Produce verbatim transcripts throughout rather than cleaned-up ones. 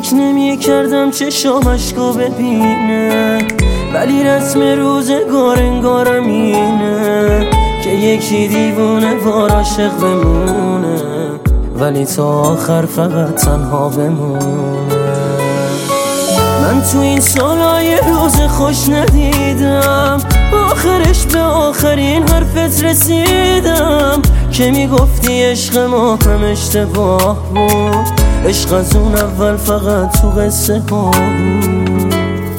فکر نمی کردم چشام اشکا ببینه، ولی رسم روزگار انگارم اینه که یکی دیوونه وار عاشق بمونه، ولی تا آخر فقط تنها بمونه. من تو این سالای روز خوش ندیدم، آخرش به آخرین حرفت رسیدم که میگفتی عشق ما هم اشتباه بود، عشق از اون اول فقط تو قصه ها بود.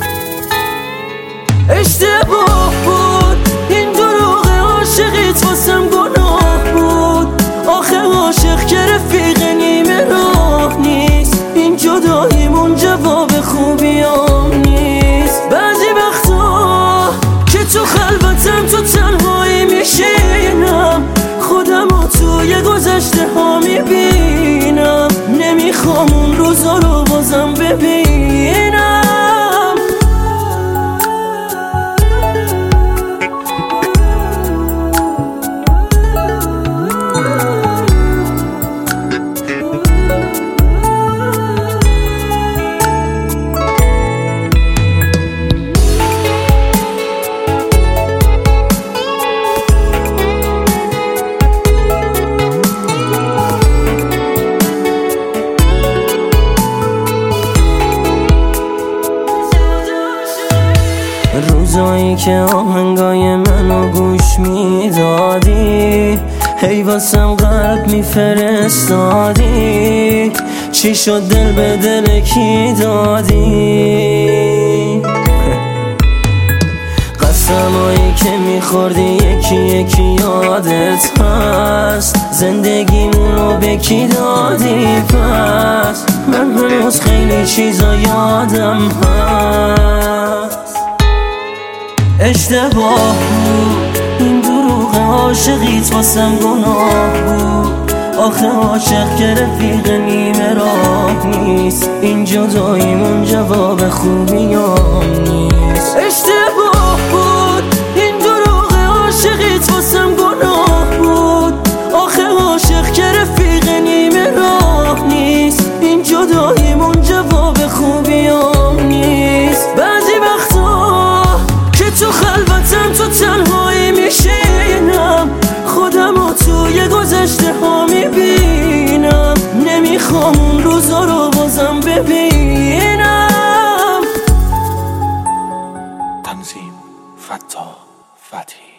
اشتباه بود این دروغ عاشقیت واسم گناه بود، آخه عاشق که رفیق نیمه راه نیست، این جداییمون جواب خوبیام نیست. بعضی وقتا که تو خلوتم تو تنهایی میشینم، خودم رو توی گذشته ها میبینم، نمیخوام اون روزا رو بازم ببینم. روزایی که آهنگای منو گوش میدادی، هی واسم قلب میفرستادی، چی شد دل به دل کی دادی؟ قسمایی که میخوردی یکی یکی یادت هست، زندگیمونو به کی دادی پس؟ من هنوز خیلی چیزا یادم هست. اشتباه بود این دروغ عاشقیت واسم گناه بود، آخه عاشق که رفیق نیمه راه نیست، این جداییمون جواب خوبیام نیست. اشتباه بود این دروغ عاشقیت واسم گناه بود، آخه عاشق که رفیق نیمه راه نیست، این جداییمون جواب خوبیام نیست. بعضی وقتا که تو خلوتم تو تنهایی میشینم، خودم رو توی گذشته ها میبینم، نمیخوام اون روزا رو بازم ببینم. تنظیم: فتاح فتحی.